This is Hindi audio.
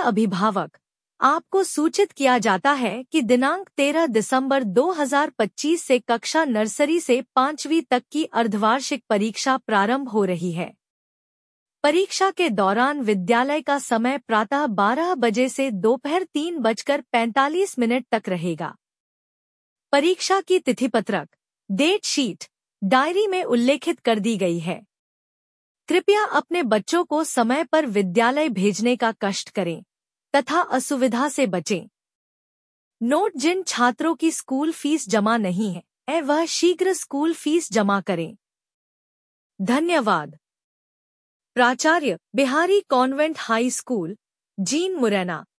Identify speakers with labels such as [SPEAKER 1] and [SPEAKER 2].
[SPEAKER 1] अभिभावक, आपको सूचित किया जाता है कि दिनांक 13 दिसंबर 2025 से कक्षा नर्सरी से 5वीं तक की अर्धवार्षिक परीक्षा प्रारंभ हो रही है। परीक्षा के दौरान विद्यालय का समय प्रातः 12 बजे से दोपहर 3:45 तक रहेगा। परीक्षा की तिथिपत्रक, डेट शीट, डायरी में उल्लेखित कर दी गई है। कृपया अपने बच्चों को समय पर विद्यालय भेजने का कष्ट करें तथा असुविधा से बचें। नोट: जिन छात्रों की स्कूल फीस जमा नहीं है वह शीघ्र स्कूल फीस जमा करें। धन्यवाद। प्राचार्य, बिहारी कॉन्वेंट हाई स्कूल, जीन मुरैना।